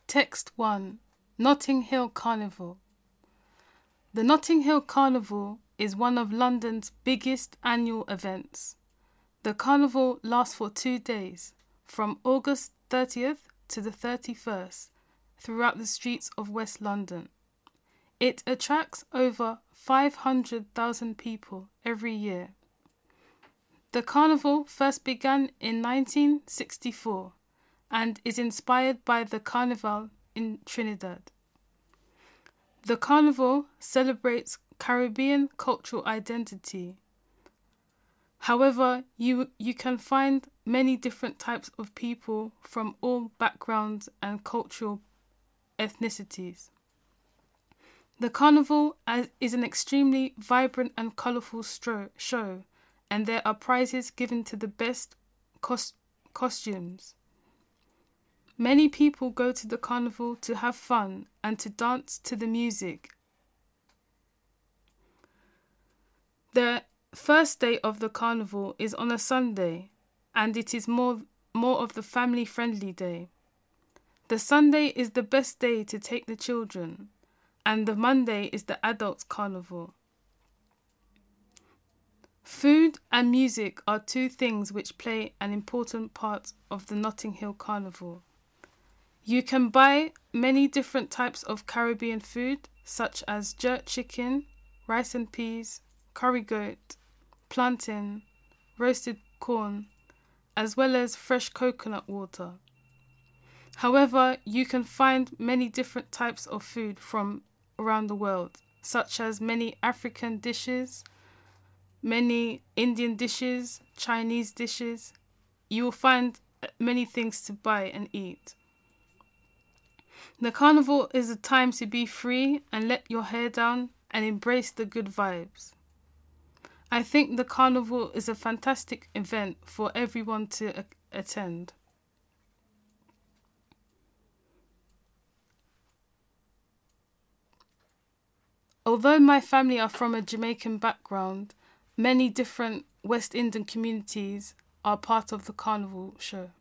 Text 1. Notting Hill Carnival. The Notting Hill Carnival is one of London's biggest annual events. The carnival lasts for 2 days, from August 30th to the 31st, throughout the streets of West London. It attracts over 500,000 people every year. The carnival first began in 1964 and is inspired by the Carnival in Trinidad. The carnival celebrates Caribbean cultural identity. However, you can find many different types of people from all backgrounds and cultural ethnicities. The carnival is an extremely vibrant and colourful show, and there are prizes given to the best costumes. Many people go to the carnival to have fun and to dance to the music. The first day of the carnival is on a Sunday, and it is more of the family-friendly day. The Sunday is the best day to take the children, and the Monday is the adults' carnival. Food and music are two things which play an important part of the Notting Hill Carnival. You can buy many different types of Caribbean food, such as jerk chicken, rice and peas, curry goat, plantain, roasted corn, as well as fresh coconut water. However, you can find many different types of food from around the world, such as many African dishes, many Indian dishes, Chinese dishes. You will find many things to buy and eat. The carnival is a time to be free and let your hair down and embrace the good vibes. I think the carnival is a fantastic event for everyone to attend. Although my family are from a Jamaican background, many different West Indian communities are part of the carnival show.